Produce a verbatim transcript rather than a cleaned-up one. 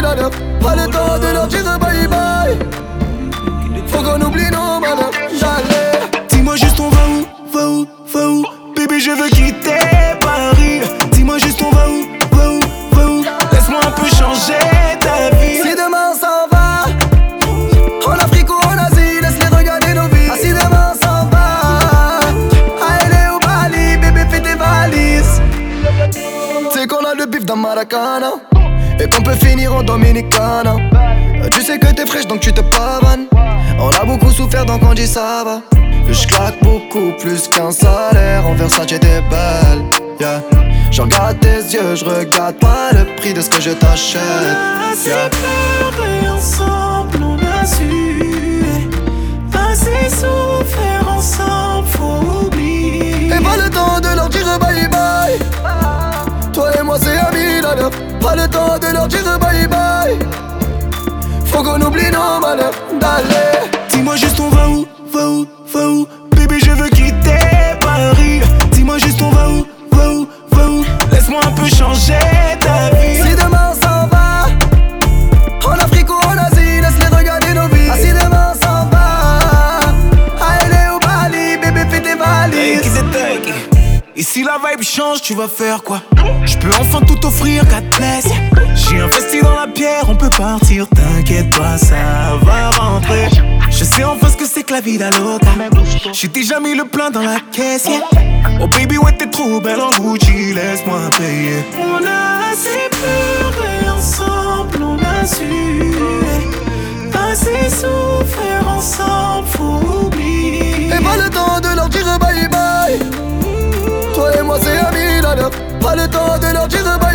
à l'heure. Pas le temps de leur dire bye bye. Faut qu'on oublie nos malheurs. J'allais. Dis-moi juste on va où, va où, va où. Bébé je veux quitter Paris. Dis-moi juste on va où, va où, va où. Laisse-moi un peu changer ta vie. Si demain on s'en va, en Afrique ou en Asie, laisse-les regarder nos vies. Ah, si demain on s'en va, à L A ou Bali, bébé fais tes valises. Tu sais qu'on a le bif dans Maracana et qu'on peut finir en Dominicana. Tu sais que t'es fraîche donc tu te pavanes. On a beaucoup souffert donc on dit ça va. Je claque beaucoup plus qu'un salaire. En Versace t'es belle, yeah. Je regarde tes yeux, je regarde pas le prix de ce que je t'achète, On a assez yeah. pleuré ensemble, on a su. Assez souffert ensemble, faut oublier. Et pas le temps de leur dire bye bye. Toi et moi c'est à mille à l'heure. Pas le temps de leur dire bye bye. Faut qu'on oublie nos malheurs, d'aller. Dis-moi juste on va où, va où, va où. Bébé je veux quitter Paris. Dis-moi juste on va où, va où, va où. Laisse-moi un peu changer ta vie. Si demain on s'en va, en Afrique ou en Asie, laisse-les regarder nos vies. Ah, si demain on s'en va, à L A ou Bali, bébé fais tes valises. Et si la vibe change, tu vas faire quoi? Je peux enfin tout offrir, God bless. J'ai investi dans la pierre, on peut partir. T'inquiète pas, ça va rentrer. Je sais enfin ce que c'est que la vie d'Aloca. J'ai déjà mis le plein dans la caisse, yeah. Oh baby, ouais t'es trop belle en Gucci, laisse-moi payer. On a assez pleuré ensemble, on a su. Assez souffert ensemble, faut oublier. Et pas le temps de leur dire bye bye. Toi et moi c'est à mille à l'heure. Pas le temps de leur dire bye